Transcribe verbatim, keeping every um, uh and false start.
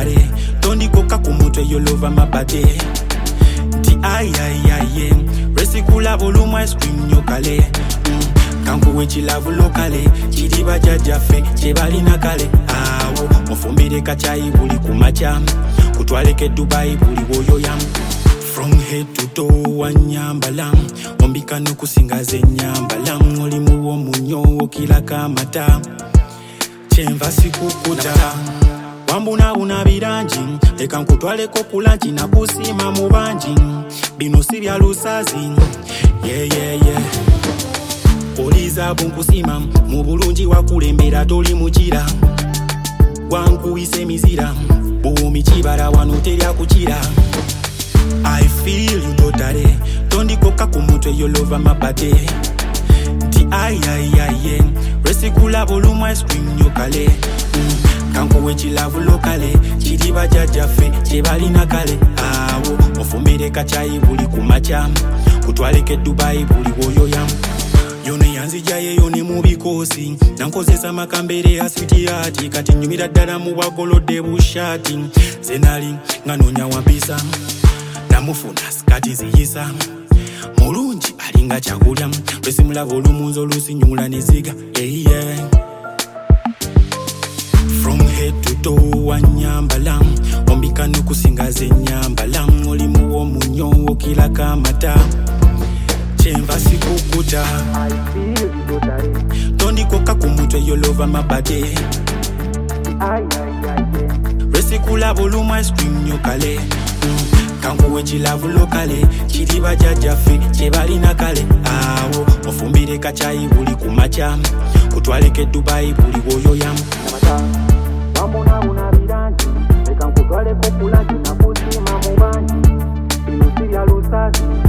totale tondikoka ku mutwe yolova mabade nti ayayaye resikula volume ice cream nyokale mm. kankuwe kilavu lokale kiri bajjajjaffe kyebalina kale awo mufumbire kachayi buli kumacha kutwaleke Dubai buli woyoyam from head to toe wanyambala ombika nokusingaze nyambala olimu womunyo kila kamata chenva sikukuta wambuna una biranji leka nkutwaleko kulanchi na kusima mu banji bino si bya lusazi yeah yeah yeah oliza bunkusima mu bulungi wakulembera toli mukira wankuyise mizira bumi kibala wano terya kukira I feel you totally tondikoka ku mutwe yolova mabade nti ayayaye resikula volume ice cream nyokale mm. kankuwe kilavu lokale kiri bajjajjaffe kyebalina kale awo mufumbire kachayi buli kumacha kutwaleke Dubai buli woyoyam yone yanzijaye yone mubikosi nankozesa makambere asiti ati kati nyumira ddala mu bwagolodde bushati zenali nganonya wampisa namufuna skati ziyisa mulungi alinga kyakulya lwesimulava olumunzi olusinyula neziga yeah, yeah. From head to toe wanyambala ombika nokusingaze nyambala olimu womunyo kila kamata chenva sikukuta tondikoka ku mutwe yolova mabade resikula volume ice cream nyokale mm. kankuwe kilavu lokale kiri bajjajjaffe kyebalina kale awo mufumbire kachayi buli kumacha kutwaleke Dubai buli woyoyam wambuna una biranji leka nkutwaleko kulanchi na kusima mu banji bino si bya lusazi